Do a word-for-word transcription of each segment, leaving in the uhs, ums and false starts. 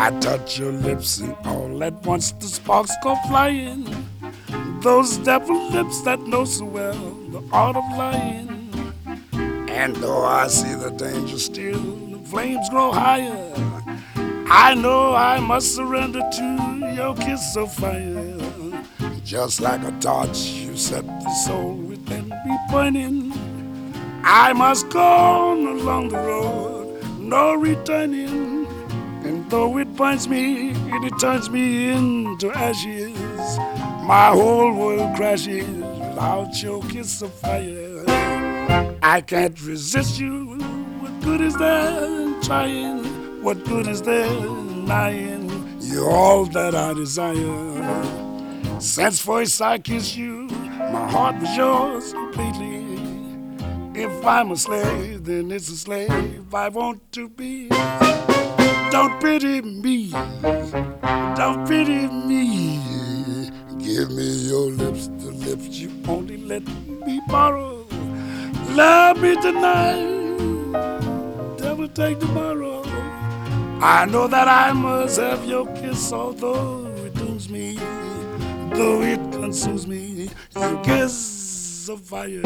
I touch your lips and all at once the sparks go flying. Those devil lips that know so well the art of lying. And though I see the danger still, the flames grow higher. I know I must surrender to your kiss of fire. Just like a torch, you set the soul within me burning. I must go on along the road, no returning. And though it burns me and it turns me into ashes, my whole world crashes without your kiss of fire. I can't resist you. What good is there in trying? What good is there in lying? You're all that I desire. Since first I kissed you, my heart was yours completely. If I'm a slave, then it's a slave I want to be. Don't pity me, don't pity me. Give me your lips, the lips you only let me borrow. Love me tonight, devil take tomorrow. I know that I must have your kiss, although it dooms me, though it consumes me. Your kiss of fire.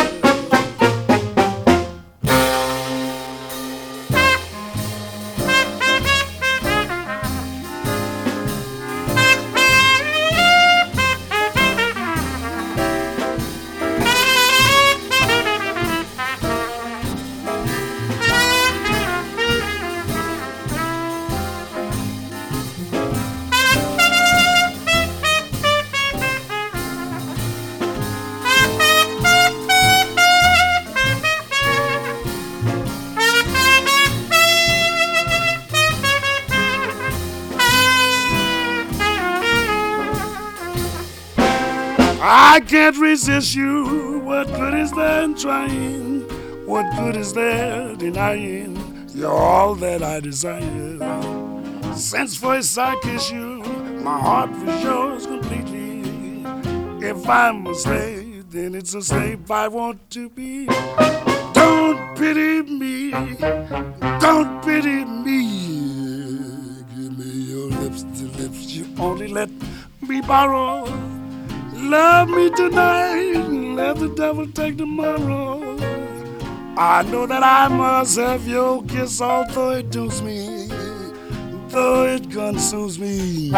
I can't resist you. What good is there in trying? What good is there denying? You're all that I desire. Since first I kissed you, my heart was yours completely. If I'm a slave, then it's a slave I want to be. Don't pity me, don't pity me. Give me your lips, the lips you only let me borrow. Love me tonight, let the devil take tomorrow. I know that I must have your kiss, although it dooms me, though it consumes me.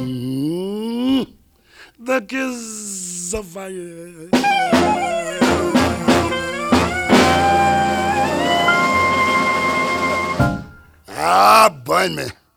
The kiss of fire. Ah, burn me.